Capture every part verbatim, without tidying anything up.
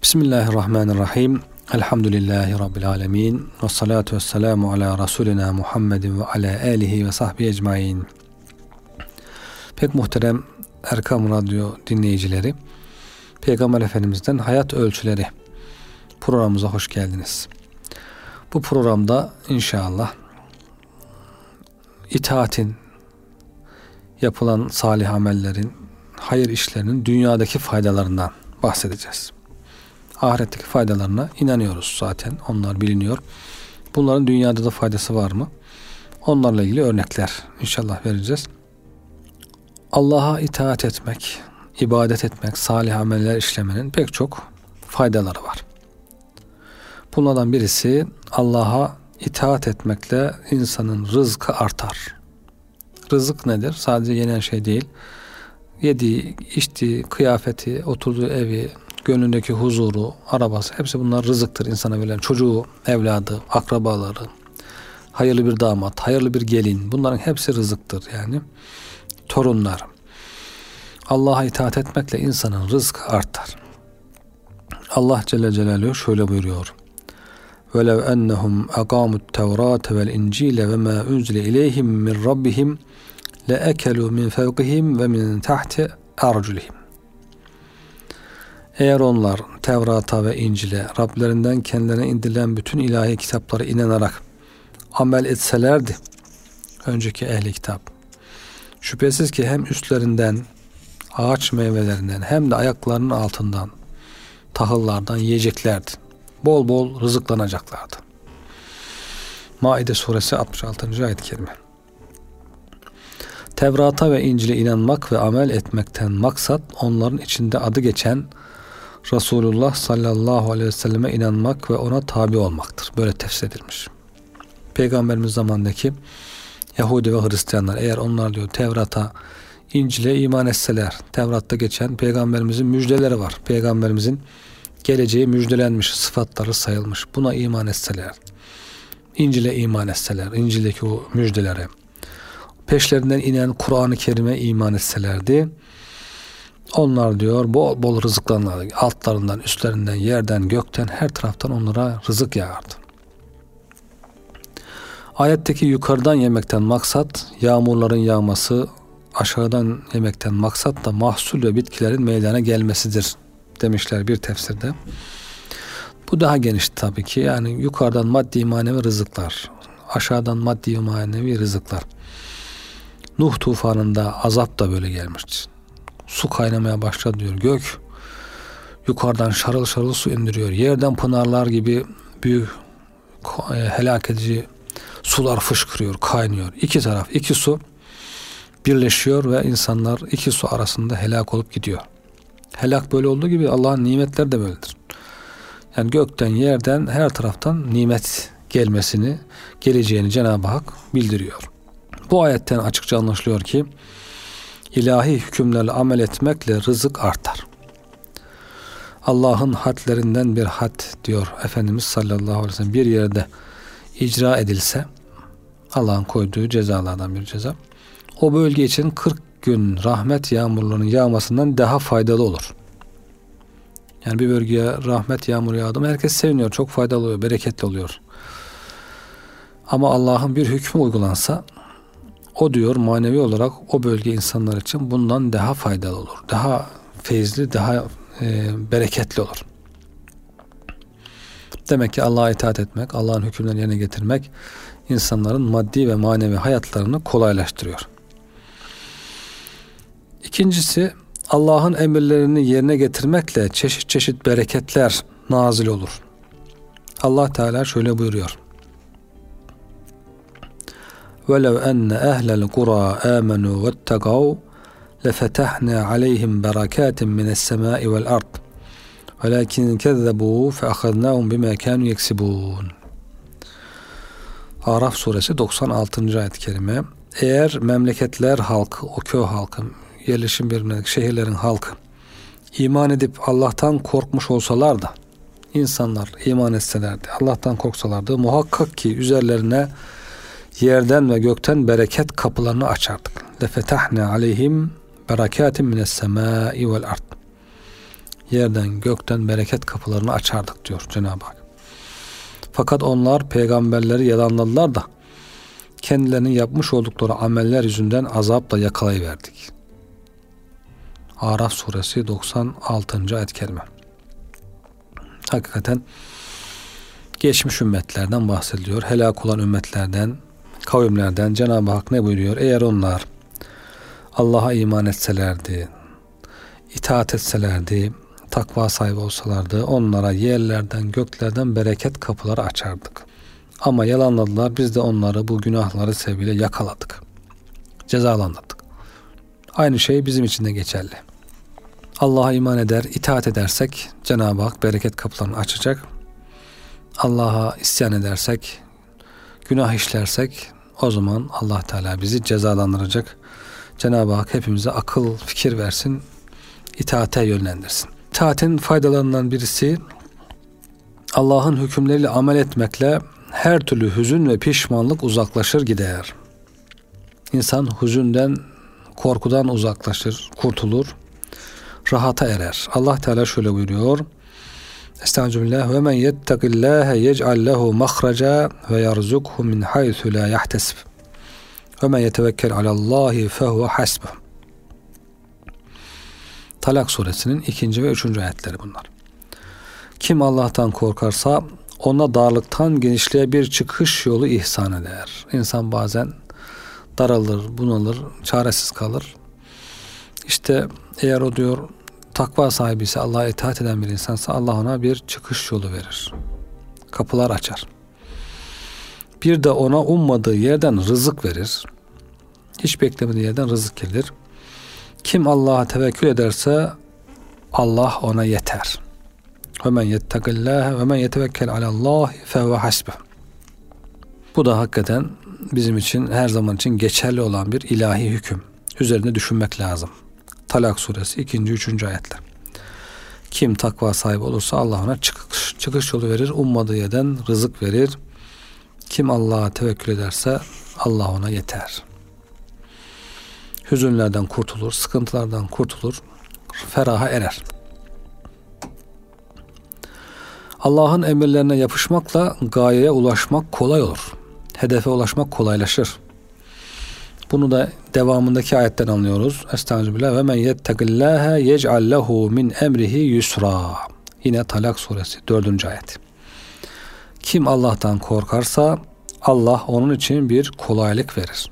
Bismillahirrahmanirrahim. Elhamdülillahi Rabbil alemin. Ve salatu ve selamu ala Resulina Muhammedin ve ala alihi ve sahbihi ecmain. Pek muhterem Erkam Radyo dinleyicileri, Peygamber Efendimiz'den Hayat Ölçüleri programımıza hoş geldiniz. Bu programda inşallah itaatin, yapılan salih amellerin, hayır işlerinin dünyadaki faydalarından bahsedeceğiz. Ahiretteki faydalarına inanıyoruz zaten. Onlar biliniyor. Bunların dünyada da faydası var mı? Onlarla ilgili örnekler inşallah vereceğiz. Allah'a itaat etmek, ibadet etmek, salih ameller işlemenin pek çok faydaları var. Bunlardan birisi Allah'a itaat etmekle insanın rızkı artar. Rızık nedir? Sadece yenen şey değil. Yediği, içtiği, kıyafeti, oturduğu evi, gönlündeki huzuru, arabası, hepsi bunlar rızıktır insana verilen. Çocuğu, evladı, akrabaları, hayırlı bir damat, hayırlı bir gelin, bunların hepsi rızıktır yani. Torunlar. Allah'a itaat etmekle insanın rızkı artar. Allah Celle Celaluhu şöyle buyuruyor. وَلَوْ أَنَّهُمْ أَقَامُوا التَّوْرَاتَ وَالْاِنْجِيلَ وَمَا أُنْزِلَ إِلَيْهِمْ مِنْ رَبِّهِمْ لَأَكَلُوا مِنْ فَوْقِهِمْ وَمِنْ تَحْتِ أَرْجُلِهِمْ. Eğer onlar Tevrat'a ve İncil'e, Rablerinden kendilerine indirilen bütün ilahi kitaplara inanarak amel etselerdi, önceki ehli kitap, şüphesiz ki hem üstlerinden, ağaç meyvelerinden hem de ayaklarının altından, tahıllardan yiyeceklerdi. Bol bol rızıklanacaklardı. Maide suresi altmış altıncı ayet-i kerime. Tevrat'a ve İncil'e inanmak ve amel etmekten maksat, onların içinde adı geçen Resulullah sallallahu aleyhi ve selleme inanmak ve ona tabi olmaktır. Böyle tefsir edilmiş. Peygamberimiz zamandaki Yahudi ve Hristiyanlar, eğer onlar diyor Tevrat'a, İncil'e iman etseler, Tevrat'ta geçen Peygamberimizin müjdeleri var. Peygamberimizin geleceği müjdelenmiş, sıfatları sayılmış. Buna iman etseler, İncil'e iman etseler, İncil'deki o müjdelere, peşlerinden inen Kur'an-ı Kerim'e iman etselerdi, onlar diyor bol bol rızıklanırlardı. Altlarından, üstlerinden, yerden, gökten, her taraftan onlara rızık yağardı. Ayetteki yukarıdan yemekten maksat yağmurların yağması, aşağıdan yemekten maksat da mahsul ve bitkilerin meydana gelmesidir demişler bir tefsirde. Bu daha geniş tabii ki. Yani yukarıdan maddi manevi rızıklar, aşağıdan maddi manevi rızıklar. Nuh tufanında azap da böyle gelmiştir. Su kaynamaya başladı diyor. Gök yukarıdan şarıl şarıl su indiriyor. Yerden pınarlar gibi büyük helak edici sular fışkırıyor, kaynıyor. İki taraf, iki su birleşiyor ve insanlar iki su arasında helak olup gidiyor. Helak böyle olduğu gibi Allah'ın nimetleri de böyledir. Yani gökten, yerden, her taraftan nimet gelmesini, geleceğini Cenab-ı Hak bildiriyor. Bu ayetten açıkça anlaşılıyor ki ilahi hükümlerle amel etmekle rızık artar. Allah'ın hadlerinden bir had diyor Efendimiz sallallahu aleyhi ve sellem bir yerde icra edilse, Allah'ın koyduğu cezalardan bir ceza, o bölge için kırk gün rahmet yağmurlarının yağmasından daha faydalı olur. Yani bir bölgeye rahmet yağmuru yağdı mı herkes seviniyor, çok faydalı oluyor, bereketli oluyor. Ama Allah'ın bir hükmü uygulansa, o diyor manevi olarak o bölge insanlar için bundan daha faydalı olur. Daha feyizli, daha e, bereketli olur. Demek ki Allah'a itaat etmek, Allah'ın hükümlerini yerine getirmek insanların maddi ve manevi hayatlarını kolaylaştırıyor. İkincisi, Allah'ın emirlerini yerine getirmekle çeşit çeşit bereketler nazil olur. Allah Teala şöyle buyuruyor. وَلَوْ أَنَّ أَهْلَ الْقُرَى آمَنُوا وَاتَّقَوْا لَفَتَحْنَا عَلَيْهِمْ بَرَكَاتٍ مِنَ السَّمَاءِ وَالْأَرْضِ وَلَكِنْ كَذَّبُوا فَأَخَذْنَاهُمْ بِمَا كَانُوا يَكْسِبُونَ. Araf suresi doksan altıncı ayet-i kerime. Eğer memleketler halkı, o köy halkı, yerleşim yerindeki şehirlerin halkı iman edip Allah'tan korkmuş olsalar da, insanlar iman etselerdi, Allah'tan korksalardı, muhakkak ki üzerlerine yerden ve gökten bereket kapılarını açardık. Lefetahne aleyhim berekatin mine's semai vel ard. yerden gökten bereket kapılarını açardık diyor Cenab-ı Hak. Fakat onlar peygamberleri yalanladılar da kendilerinin yapmış oldukları ameller yüzünden azapla yakalayıverdik. Araf suresi doksan altıncı ayet-i kerime. Hakikaten geçmiş ümmetlerden bahsediliyor. Helak olan ümmetlerden, kavimlerden Cenab-ı Hak ne buyuruyor? Eğer onlar Allah'a iman etselerdi, itaat etselerdi, takva sahibi olsalardı onlara yerlerden göklerden bereket kapıları açardık. Ama yalanladılar, biz de onları bu günahları sebebiyle yakaladık. Cezalandırdık. Aynı şey bizim için de geçerli. Allah'a iman eder, itaat edersek Cenab-ı Hak bereket kapılarını açacak. Allah'a isyan edersek, günah işlersek o zaman Allah Teala bizi cezalandıracak. Cenab-ı Hak hepimize akıl, fikir versin, itaate yönlendirsin. İtaatin faydalarından birisi Allah'ın hükümleriyle amel etmekle her türlü hüzün ve pişmanlık uzaklaşır gider. İnsan hüzünden, korkudan uzaklaşır, kurtulur, rahata erer. Allah Teala şöyle buyuruyor. Estağfirullah ve men yettakillâhe yec'al lehu mahraca ve yerzukhu min haythu la yahtesib. Ve men yetevekkel alallahi fehuve hasbuh. Talak suresinin ikinci ve üçüncü ayetleri bunlar. Kim Allah'tan korkarsa ona darlıktan genişliğe bir çıkış yolu ihsan eder. İnsan bazen daralır, bunalır, çaresiz kalır. İşte eğer o diyor takva sahibi ise, Allah'a itaat eden bir insansa Allah ona bir çıkış yolu verir. Kapılar açar. Bir de ona ummadığı yerden rızık verir. Hiç beklemediği yerden rızık gelir. Kim Allah'a tevekkül ederse Allah ona yeter. Ve men yettakillâhe ve men yetevekkel alallâhi fehuve hasbuh. Bu da hakikaten bizim için her zaman için geçerli olan bir ilahi hüküm. Üzerinde düşünmek lazım. Talak suresi ikinci üçüncü ayetler. Kim takva sahibi olursa Allah ona çıkış, çıkış yolu verir. Ummadığı yerden rızık verir. Kim Allah'a tevekkül ederse Allah ona yeter. Hüzünlerden kurtulur, sıkıntılardan kurtulur, feraha erer. Allah'ın emirlerine yapışmakla gayeye ulaşmak kolay olur. Hedefe ulaşmak kolaylaşır. Bunu da devamındaki ayetten anlıyoruz. Estağfirullah ve men yettekillâhe yec'al lehu min emrihi yusra. Yine Talak suresi dördüncü ayet. Kim Allah'tan korkarsa Allah onun için bir kolaylık verir.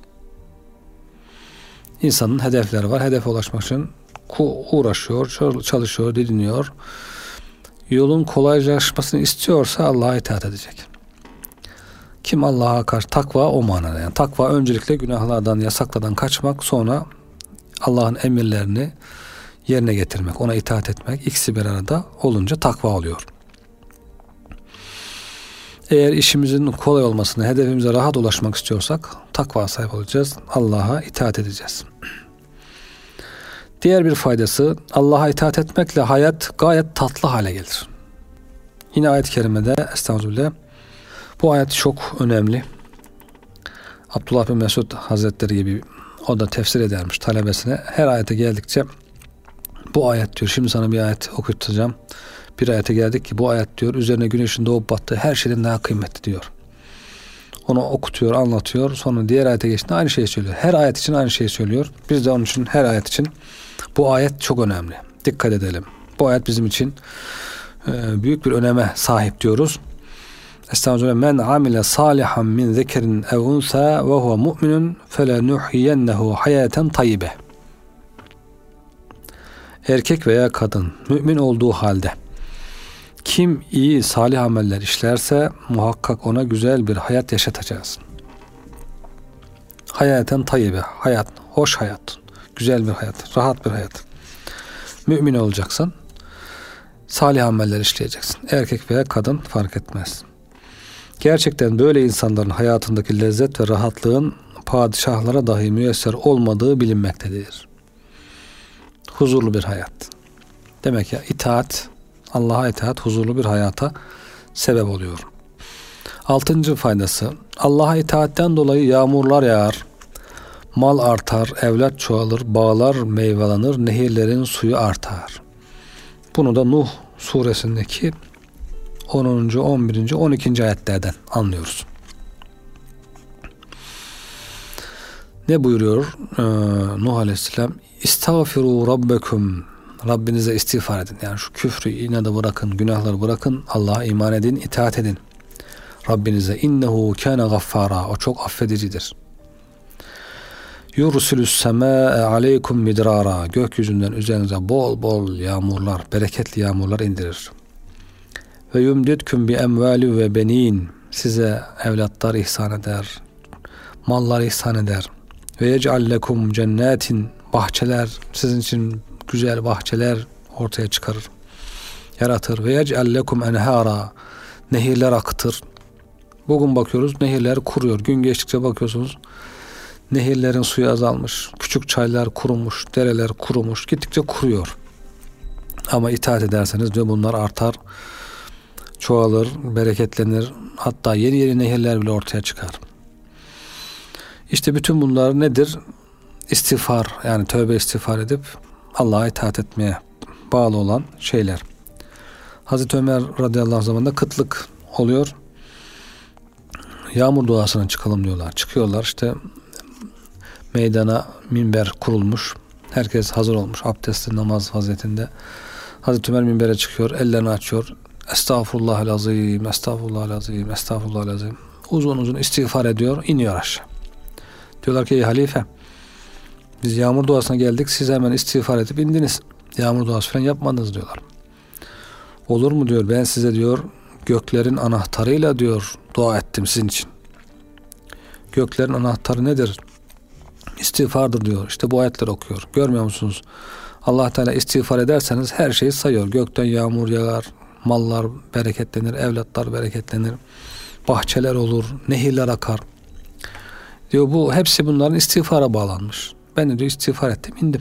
İnsanın hedefleri var. Hedefe ulaşmak için uğraşıyor, çalışıyor, didiniyor. Yolun kolaylaşmasını istiyorsa Allah'a itaat edecek. Kim Allah'a karşı, takva o manada. Yani takva öncelikle günahlardan, yasaklardan kaçmak, sonra Allah'ın emirlerini yerine getirmek, ona itaat etmek. İkisi bir arada olunca takva oluyor. Eğer işimizin kolay olmasını, hedefimize rahat ulaşmak istiyorsak takva sahibi olacağız. Allah'a itaat edeceğiz. Diğer bir faydası, Allah'a itaat etmekle hayat gayet tatlı hale gelir. Yine ayet-i kerimede estağfirullah, bu ayet çok önemli. Abdullah bin Mesud Hazretleri gibi o da tefsir edermiş talebesine. Her ayete geldikçe bu ayet diyor, şimdi sana bir ayet okutacağım. Bir ayete geldik ki bu ayet diyor üzerine güneşin doğup battığı her şeyden daha kıymetli diyor. Onu okutuyor, anlatıyor. Sonra diğer ayete geçtiğinde aynı şeyi söylüyor. Her ayet için aynı şeyi söylüyor. Biz de onun için her ayet için bu ayet çok önemli. Dikkat edelim. Bu ayet bizim için e, büyük bir öneme sahip diyoruz. Estağfirullah. Men amile salihan min zekerin ev unsa ve huve mu'minun felenuhyiyennehu hayaten tayyibe. Erkek veya kadın mümin olduğu halde kim iyi salih ameller işlerse muhakkak ona güzel bir hayat yaşatacağız. Hayaten tayyibe, hayat, hoş hayat, güzel bir hayat, rahat bir hayat. Mümin olacaksın, salih ameller işleyeceksin. Erkek veya kadın fark etmez. Gerçekten böyle insanların hayatındaki lezzet ve rahatlığın padişahlara dahi müyesser olmadığı bilinmektedir. Huzurlu bir hayat. Demek ya itaat, Allah'a itaat huzurlu bir hayata sebep oluyor. Altıncı faydası, Allah'a itaatten dolayı yağmurlar yağar, mal artar, evlat çoğalır, bağlar meyvelenir, nehirlerin suyu artar. Bunu da Nuh suresindeki onuncu, on birinci, on ikinci ayetlerden anlıyoruz. Ne buyuruyor ee, Nuh Aleyhisselam? İstağfiru rabbekum. Rabbinize istiğfar edin. Yani şu küfrü, inadı bırakın, günahları bırakın. Allah'a iman edin, itaat edin. Rabbinize innehu kâne gaffara. O çok affedicidir. Yursilus semâe aleykum midrara. Gökyüzünden üzerinize bol bol yağmurlar, bereketli yağmurlar indirir. Ve yumdidkum bi emvali ve benin. Size evlatlar ihsan eder, mallar ihsan eder. Ve yec'al lekum cennetin. Bahçeler, sizin için güzel bahçeler ortaya çıkarır, yaratır. Ve yec'al lekum enhara. Nehirler akıtır. Bugün bakıyoruz nehirler kuruyor. Gün geçtikçe bakıyorsunuz nehirlerin suyu azalmış. Küçük çaylar kurumuş, dereler kurumuş. Gittikçe kuruyor. Ama itaat ederseniz diyor bunlar artar, çoğalır, bereketlenir. Hatta yeni yeni nehirler bile ortaya çıkar. İşte bütün bunlar nedir? İstiğfar, yani tövbe istiğfar edip Allah'a itaat etmeye bağlı olan şeyler. Hazreti Ömer radıyallahu anh zamanında kıtlık oluyor. Yağmur duasına çıkalım diyorlar. Çıkıyorlar işte meydana minber kurulmuş. Herkes hazır olmuş. Abdestli namaz vaziyetinde. Hazreti Ömer minbere çıkıyor. Ellerini açıyor. Estağfurullahal-azim, estağfurullahal-azim, estağfurullahal-azim. Uzun uzun istiğfar ediyor. İniyor aşağı. Diyorlar ki ey halife, biz yağmur duasına geldik. Siz hemen istiğfar edip indiniz. Yağmur duası falan yapmadınız diyorlar. Olur mu diyor. Ben size diyor göklerin anahtarıyla diyor dua ettim sizin için. Göklerin anahtarı nedir? İstiğfardır diyor. İşte bu ayetleri okuyor. Görmüyor musunuz? Allah Teala istiğfar ederseniz her şeyi sayıyor. Gökten yağmur yağar, mallar bereketlenir, evlatlar bereketlenir, bahçeler olur, nehirler akar. Diyor bu hepsi bunların istiğfara bağlanmış. Ben de diyor istiğfar ettim, indim.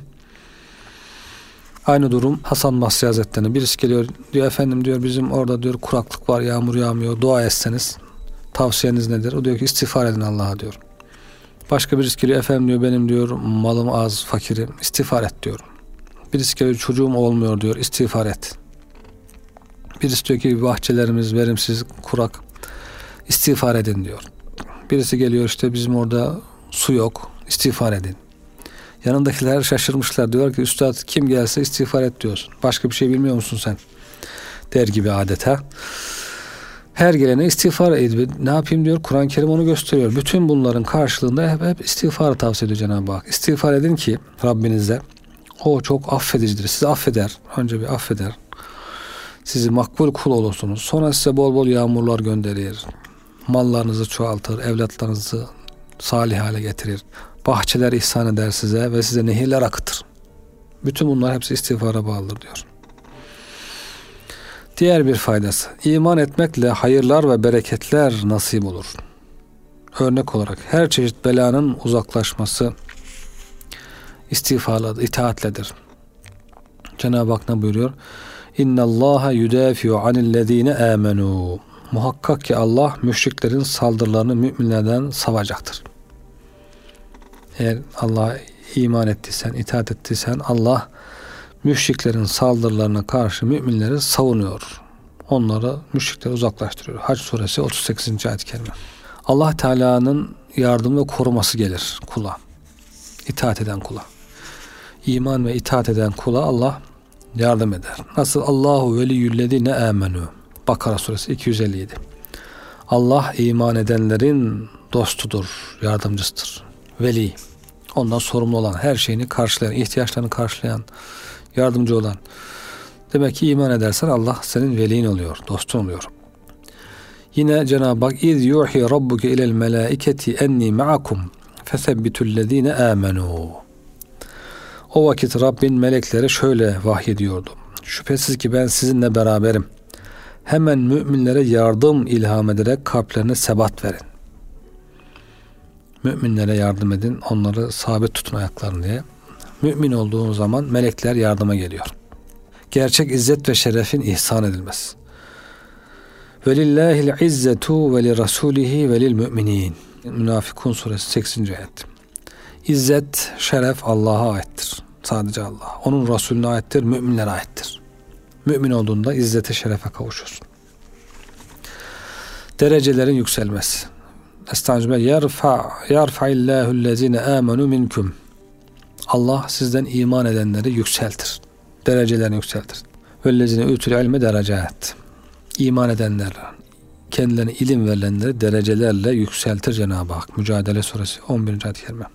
Aynı durum Hasan Basri Hazretleri'ne birisi geliyor diyor efendim diyor bizim orada diyor kuraklık var, yağmur yağmıyor, dua etseniz tavsiyeniz nedir? O diyor ki istiğfar edin Allah'a diyor. Başka birisi geliyor efendim diyor benim diyor malım az, fakirim, istiğfar et diyor. Birisi geliyor çocuğum olmuyor diyor, istiğfar et. Birisi diyor ki bahçelerimiz verimsiz, kurak, istiğfar edin diyor. Birisi geliyor işte bizim orada su yok, istiğfar edin. Yanındakiler şaşırmışlar. Diyorlar ki üstad kim gelse istiğfar et diyorsun. Başka bir şey bilmiyor musun sen? Der gibi adeta. Her gelene istiğfar edin. Ne yapayım diyor. Kur'an-ı Kerim onu gösteriyor. Bütün bunların karşılığında hep, hep istiğfarı tavsiye ediyor Cenab-ı Hak. İstiğfar edin ki Rabbinize. O çok affedicidir. Sizi affeder. Önce bir affeder. Sizi makbul kul olursunuz. Sonra size bol bol yağmurlar gönderir. Mallarınızı çoğaltır. Evlatlarınızı salih hale getirir. Bahçeler ihsan eder size ve size nehirler akıtır. Bütün bunlar hepsi istiğfara bağlıdır diyor. Diğer bir faydası. İman etmekle hayırlar ve bereketler nasip olur. Örnek olarak her çeşit belanın uzaklaşması istiğfarla, itaatledir. Cenab-ı Hak ne buyuruyor? İnnallâhe yudâfi'u anillezîne âmenû. Muhakkak ki Allah müşriklerin saldırılarını müminlerden savacaktır. Eğer Allah'a iman ettiysen, itaat ettiysen Allah müşriklerin saldırılarına karşı müminleri savunuyor. Onları müşrikleri uzaklaştırıyor. Hac suresi otuz sekizinci ayet-i kerime. Allah Teala'nın yardım ve koruması gelir kula. İtaat eden kula. İman ve itaat eden kula Allah yardım eder. Nasıl? Allahu veliyyüllezine amenu. Bakara suresi iki yüz elli yedi. Allah iman edenlerin dostudur, yardımcısıdır. Veli. Ondan sorumlu olan, her şeyini karşılayan, ihtiyaçlarını karşılayan, yardımcı olan. Demek ki iman edersen Allah senin velin oluyor, dostun oluyor. Yine Cenab-ı Hak İz yuhi rabbuke ilel melâiketi enni ma'akum fesebbitullezîne âmenû. O vakit Rabbin meleklere şöyle vahyediyordu. Şüphesiz ki ben sizinle beraberim. Hemen müminlere yardım ilham ederek kalplerine sebat verin. Müminlere yardım edin, onları sabit tutun ayaklarını diye. Mümin olduğun zaman melekler yardıma geliyor. Gerçek izzet ve şerefin ihsan edilmesi. Velillahil izzetu ve li rasulihi ve lil müminin. Münafikun suresi sekizinci ayet. İzzet, şeref Allah'a aittir. Sadece Allah. Onun Resulüne aittir, müminlere aittir. Mümin olduğunda izzete şerefe kavuşursun. Derecelerin yükselmesi. Estağfirullah. Yerfa yerfa'illâhu'llezîne âmenû minkum. Allah sizden iman edenleri yükseltir. Derecelerini yükseltir. Vellezîne ütül ilme derecât. İman edenler, kendilerine ilim verilenleri derecelerle yükseltir Cenab-ı Hak. Mücadele Suresi on birinci ayet-i kerime.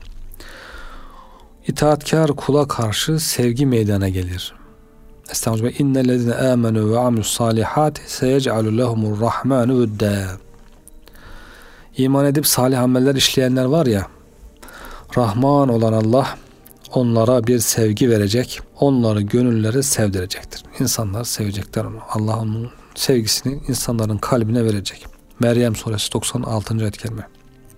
İtaatkar kula karşı sevgi meydana gelir. Estağfirullah. İnnellezîne âmenû ve amilussâlihâti seyec'alû lehumur rahmânu vüddâ. İman edip salih ameller işleyenler var ya, Rahman olan Allah onlara bir sevgi verecek, onları gönülleri sevdirecektir. İnsanlar sevecekler onu. Allah onun sevgisini insanların kalbine verecek. Meryem Suresi doksan altıncı ayet-i kerime.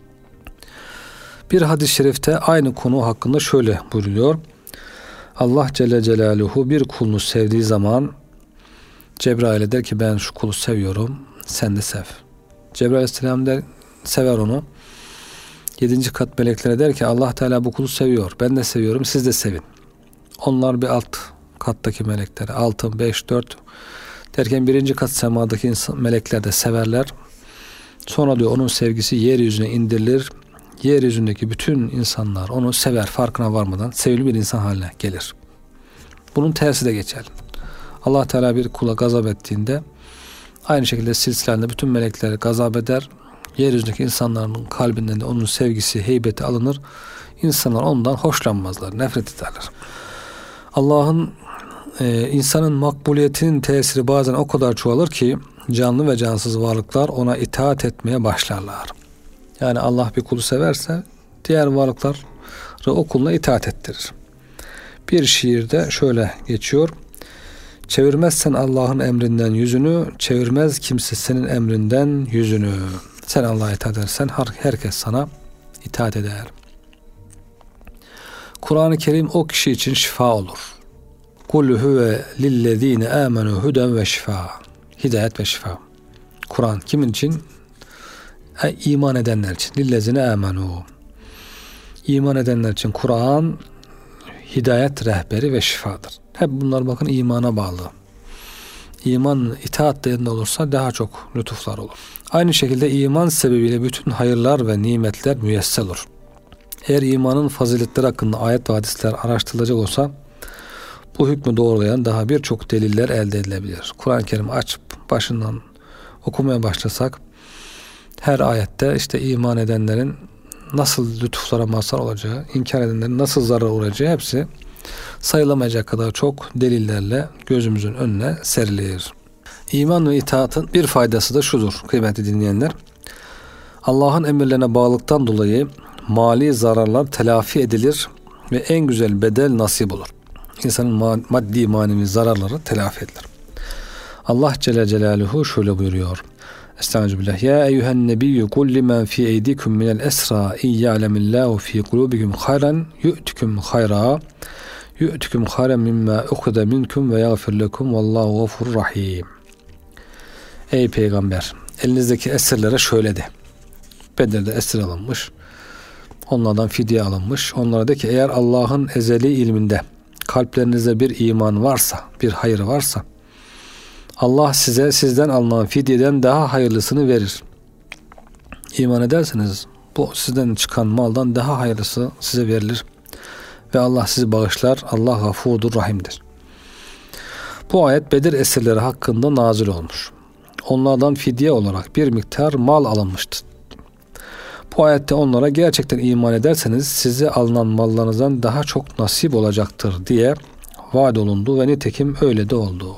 Bir hadis-i şerifte aynı konu hakkında şöyle buyruluyor. Allah Celle Celaluhu bir kulunu sevdiği zaman Cebrail'e der ki ben şu kulu seviyorum, sen de sev. Cebrail Aleyhisselam der, sever onu. Yedinci kat meleklere der ki Allah Teala bu kulu seviyor, ben de seviyorum, siz de sevin. Onlar bir alt kattaki melekler, altı, beş, dört derken birinci kat semadaki insan, melekler de severler. Sonra diyor onun sevgisi yeryüzüne indirilir. Yeryüzündeki bütün insanlar onu sever, farkına varmadan sevimli bir insan haline gelir. Bunun tersi de geçer. Allah Teala bir kula gazap ettiğinde aynı şekilde silsilende bütün melekleri gazap eder. Yeryüzündeki insanların kalbinden de onun sevgisi, heybeti alınır. İnsanlar ondan hoşlanmazlar, nefret ederler. Allah'ın e, insanın makbuliyetinin tesiri bazen o kadar çoğalır ki canlı ve cansız varlıklar ona itaat etmeye başlarlar. Yani Allah bir kulu severse diğer varlıkları o kuluna itaat ettirir. Bir şiirde şöyle geçiyor. Çevirmezsen Allah'ın emrinden yüzünü, çevirmez kimse senin emrinden yüzünü. Sen Allah'a itaat edersen herkes sana itaat eder. Kur'an-ı Kerim o kişi için şifa olur. Kul huve lillezine amenu huden ve şifa. Hidayet ve şifa. Kur'an kimin için? E, iman edenler için. Lillezine amenu. İman edenler için Kur'an hidayet rehberi ve şifadır. Hep bunlar bakın imana bağlı. İman itaat değerinde olursa daha çok lütuflar olur. Aynı şekilde iman sebebiyle bütün hayırlar ve nimetler müyesser olur. Eğer imanın faziletleri hakkında ayet ve hadisler araştırılacak olsa bu hükmü doğrulayan daha birçok deliller elde edilebilir. Kur'an-ı Kerim'i açıp başından okumaya başlasak her ayette işte iman edenlerin nasıl lütuflara mazhar olacağı, inkar edenlerin nasıl zarar uğrayacağı hepsi sayılamayacak kadar çok delillerle gözümüzün önüne serilir. İman ve itaatın bir faydası da şudur kıymetli dinleyenler. Allah'ın emirlerine bağlılıktan dolayı mali zararlar telafi edilir ve en güzel bedel nasip olur. İnsanın maddi manevi zararları telafi edilir. Allah Celle Celaluhu şöyle buyuruyor. Estağfirullah. Ya eyyühen nebiyyü kul limen fi eydikum minel esra in ya'lemillahu fi kulubikum hayran yu'tikum hayra yu'tikum hayran mimma ukhida minkum ve yagfir lekum vallahu gafurur rahim. Ey peygamber, elinizdeki esirlere şöyle de. Bedir'de esir alınmış. Onlardan fidye alınmış. Onlara de ki eğer Allah'ın ezeli ilminde kalplerinizde bir iman varsa, bir hayır varsa Allah size sizden alınan fidyeden daha hayırlısını verir. İman ederseniz bu sizden çıkan maldan daha hayırlısı size verilir. Ve Allah sizi bağışlar. Allah gafurdur, rahimdir. Bu ayet Bedir esirleri hakkında nazil olmuş. Onlardan fidye olarak bir miktar mal alınmıştı. Bu ayette onlara gerçekten iman ederseniz size alınan mallarınızdan daha çok nasip olacaktır diye vaat olundu ve nitekim öyle de oldu.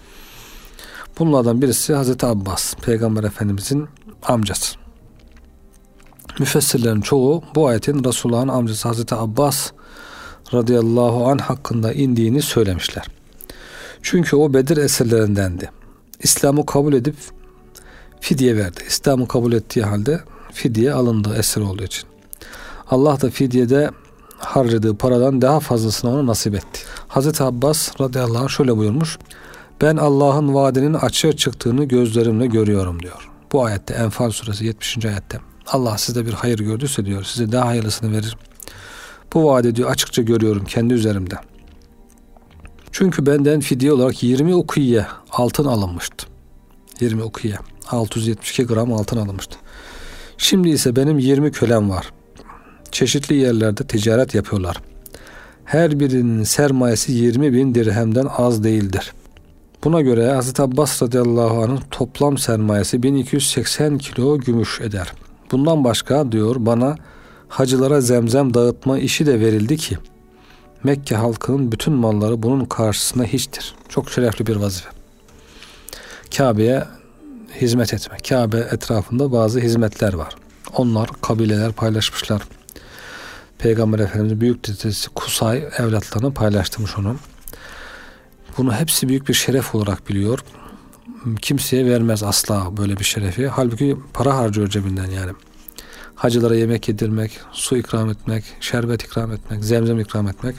Bunlardan birisi Hazreti Abbas, Peygamber Efendimizin amcası. Müfessirlerin çoğu bu ayetin Resulullah'ın amcası Hazreti Abbas radıyallahu anh hakkında indiğini söylemişler. Çünkü o Bedir esirlerindendi. İslam'ı kabul edip fidye verdi. İslam'ı kabul ettiği halde fidye alındı esir olduğu için. Allah da fidyede harcadığı paradan daha fazlasını ona nasip etti. Hazreti Abbas radıyallahu anh şöyle buyurmuş. Ben Allah'ın vaadinin açığa çıktığını gözlerimle görüyorum diyor. Bu ayette Enfal suresi yetmişinci ayette. Allah sizde bir hayır gördüyse diyor size daha hayırlısını verir. Bu vaadi diyor açıkça görüyorum kendi üzerimde. Çünkü benden fidye olarak yirmi ukiye altın alınmıştı. yirmi ukiye. altı yüz yetmiş iki gram altın alınmıştı. Şimdi ise benim yirmi kölem var. Çeşitli yerlerde ticaret yapıyorlar. Her birinin sermayesi yirmi bin dirhemden az değildir. Buna göre Hazreti Abbas radıyallahu anh'ın toplam sermayesi bin iki yüz seksen kilo gümüş eder. Bundan başka diyor bana hacılara zemzem dağıtma işi de verildi ki Mekke halkının bütün malları bunun karşısında hiçtir. Çok şerefli bir vazife. Kabe'ye hizmet etmek. Kabe etrafında bazı hizmetler var. Onlar kabileler paylaşmışlar. Peygamber Efendimiz büyük dedesi Kusay evlatlarına paylaştırmış onu. Bunu hepsi büyük bir şeref olarak biliyor. Kimseye vermez asla böyle bir şerefi. Halbuki para harcıyor cebinden yani. Hacılara yemek yedirmek, su ikram etmek, şerbet ikram etmek, zemzem ikram etmek.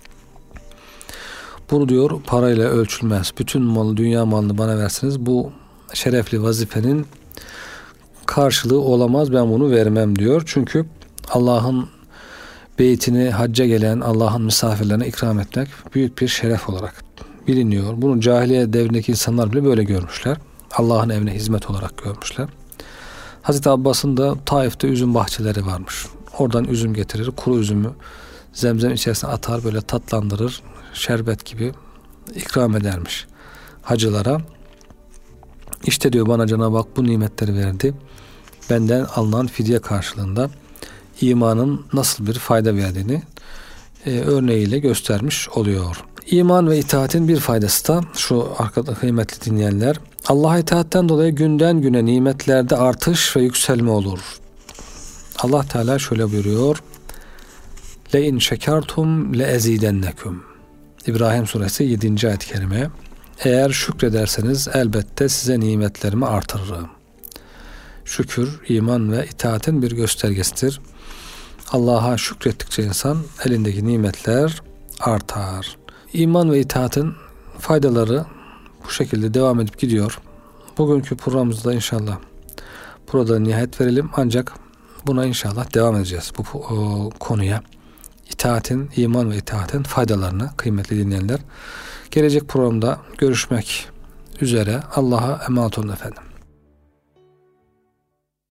Bunu diyor parayla ölçülmez. Bütün malı, dünya malını bana verseniz bu şerefli vazifenin karşılığı olamaz. Ben bunu vermem diyor. Çünkü Allah'ın beytini hacca gelen Allah'ın misafirlerine ikram etmek büyük bir şeref olarak biliniyor. Bunu cahiliye devrindeki insanlar bile böyle görmüşler. Allah'ın evine hizmet olarak görmüşler. Hazreti Abbas'ın da Taif'te üzüm bahçeleri varmış. Oradan üzüm getirir, kuru üzümü zemzem içerisine atar, böyle tatlandırır, şerbet gibi ikram edermiş hacılara. İşte diyor bana Cenab-ı Hak bu nimetleri verdi. Benden alınan fidye karşılığında imanın nasıl bir fayda verdiğini e, örneğiyle göstermiş oluyor. İman ve itaatin bir faydası da şu arkada kıymetli dinleyenler, Allah'a itaatten dolayı günden güne nimetlerde artış ve yükselme olur. Allah Teala şöyle buyuruyor: Le in şekertum le ezidennekum. İbrahim suresi yedinci ayet-i kerime. Eğer şükrederseniz elbette size nimetlerimi artırırım. Şükür, iman ve itaatin bir göstergesidir. Allah'a şükrettikçe insan elindeki nimetler artar. İman ve itaatin faydaları bu şekilde devam edip gidiyor. Bugünkü programımızda inşallah burada nihayet verelim. Ancak buna inşallah devam edeceğiz. Bu o, konuya. İtaatin, iman ve itaatin faydalarını kıymetli dinleyenler. Gelecek programda görüşmek üzere. Allah'a emanet olun efendim.